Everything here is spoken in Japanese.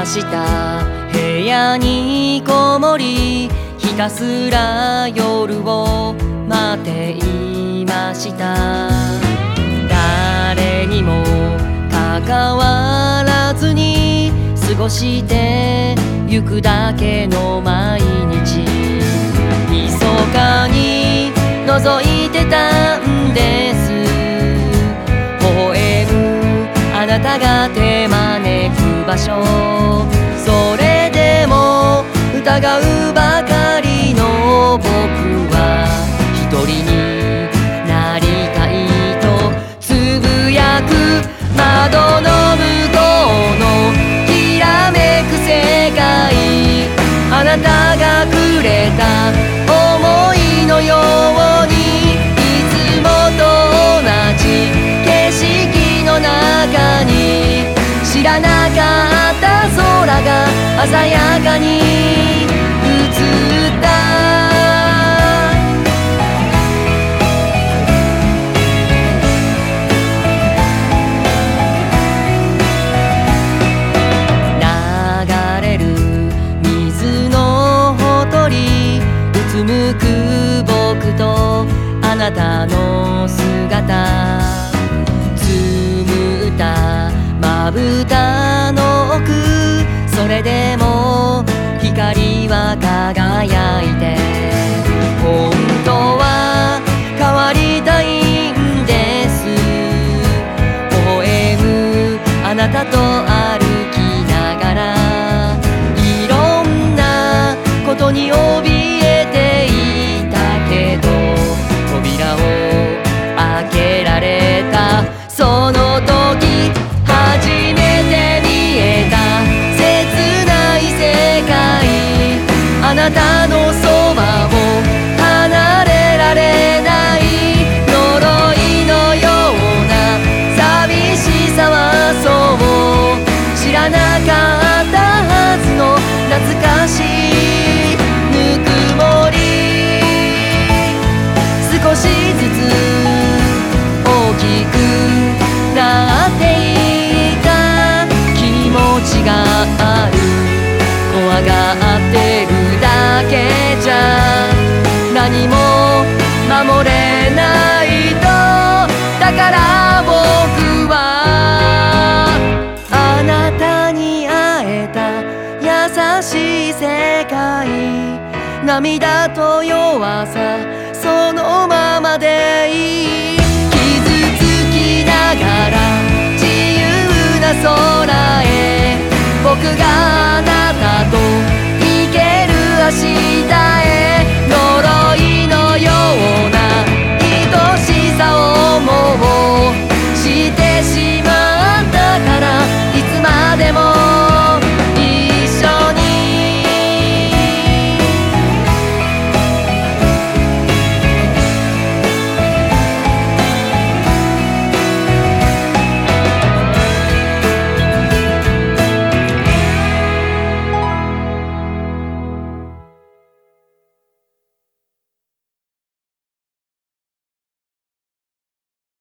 した部屋にこもり、ひたすら夜を待っていました。誰にも関わらずに過ごしてゆくだけの毎日、密かに覗いてたんです。微笑むあなたが手招く場所、それでも疑うばかりの僕は一人になりたいとつぶやく。窓の向こうのきらめく世界、あなたがくれた想いのように、いつもと同じ景色の中に知らなかった空が鮮やかに映った。流れる水のほとり、うつむく僕とあなたの姿、つむったまぶたの奥、それでも光は輝いて、本当は変わりたいんです。微笑むあなたと歩きながら、いろんなことに怯えていたけど、扉を開けられたその時、初めて見えた切ない世界、あなたのそばを離れられない、呪いのような寂しさはそう知らなかったはずの懐かしいぬくもり、少しずつ大きくなっていた気持ちがある。怖がってるだけじゃ何も守れないと、だから僕はあなたに会えた優しい世界、涙と弱さそのままでいい、傷つきながら自由な空へ、僕があなたと行ける足